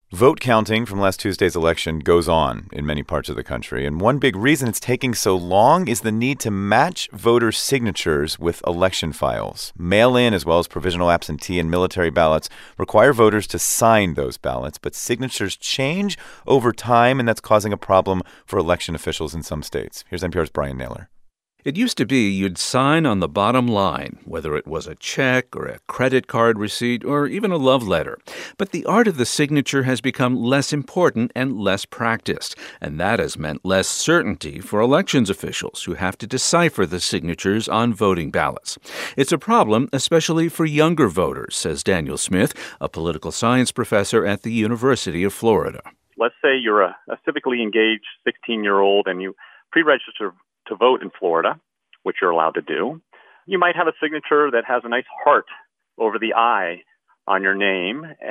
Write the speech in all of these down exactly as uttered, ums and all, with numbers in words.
Vote counting from last Tuesday's election goes on in many parts of the country, and one big reason it's taking so long is the need to match voters' signatures with election files. Mail-in, as well as provisional absentee and military ballots, require voters to sign those ballots, but signatures change over time, and that's causing a problem for election officials in some states. Here's N P R's Brian Naylor. It used to be you'd sign on the bottom line, whether it was a check or a credit card receipt or even a love letter. But the art of the signature has become less important and less practiced, and that has meant less certainty for elections officials who have to decipher the signatures on voting ballots. It's a problem, especially for younger voters, says Daniel Smith, a political science professor at the University of Florida. Let's say you're a, a civically engaged sixteen-year-old and you pre-register to vote in Florida, which you're allowed to do. You might have a signature that has a nice heart over the I on your name uh,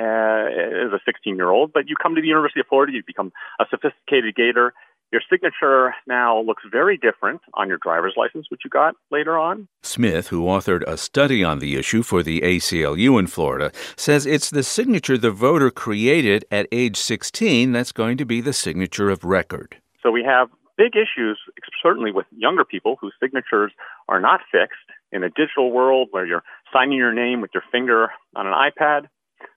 as a sixteen-year-old, but you come to the University of Florida, you become a sophisticated gator. Your signature now looks very different on your driver's license, which you got later on. Smith, who authored a study on the issue for the A C L U in Florida, says it's the signature the voter created at age sixteen that's going to be the signature of record. So we have big issues, certainly with younger people whose signatures are not fixed in a digital world where you're signing your name with your finger on an iPad,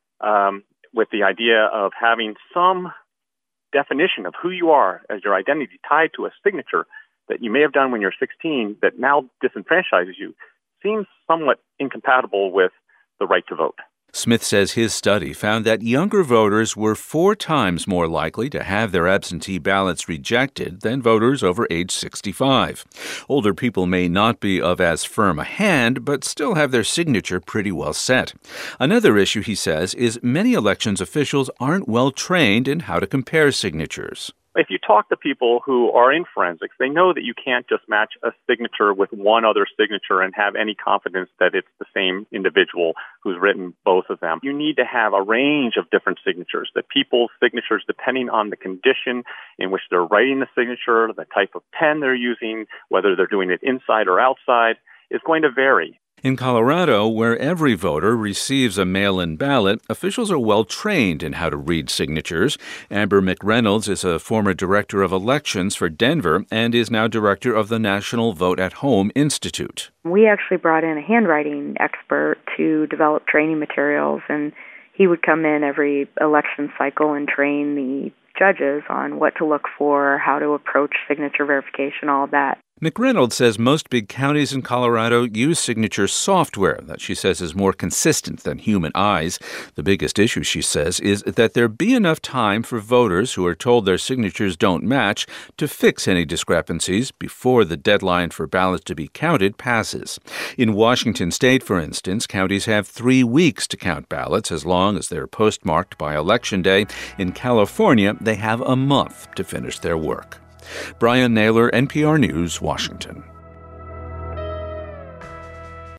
um, with the idea of having some definition of who you are as your identity tied to a signature that you may have done when you're sixteen that now disenfranchises you, seems somewhat incompatible with the right to vote. Smith says his study found that younger voters were four times more likely to have their absentee ballots rejected than voters over age sixty-five. Older people may not be of as firm a hand, but still have their signature pretty well set. Another issue, he says, is many elections officials aren't well trained in how to compare signatures. If you talk to people who are in forensics, they know that you can't just match a signature with one other signature and have any confidence that it's the same individual who's written both of them. You need to have a range of different signatures, that people's signatures, depending on the condition in which they're writing the signature, the type of pen they're using, whether they're doing it inside or outside, is going to vary. In Colorado, where every voter receives a mail-in ballot, officials are well trained in how to read signatures. Amber McReynolds is a former director of elections for Denver and is now director of the National Vote at Home Institute. We actually brought in a handwriting expert to develop training materials, and he would come in every election cycle and train the judges on what to look for, how to approach signature verification, all of that. McReynolds says most big counties in Colorado use signature software that she says is more consistent than human eyes. The biggest issue, she says, is that there be enough time for voters who are told their signatures don't match to fix any discrepancies before the deadline for ballots to be counted passes. In Washington state, for instance, counties have three weeks to count ballots as long as they're postmarked by Election Day. In California, they have a month to finish their work. Brian Naylor, N P R News, Washington.